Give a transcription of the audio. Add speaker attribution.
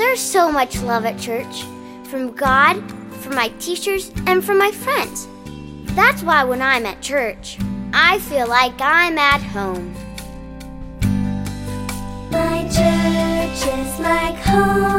Speaker 1: There's so much love at church, from God, from my teachers, and from my friends. That's why when I'm at church, I feel like I'm at home.
Speaker 2: My church is like home.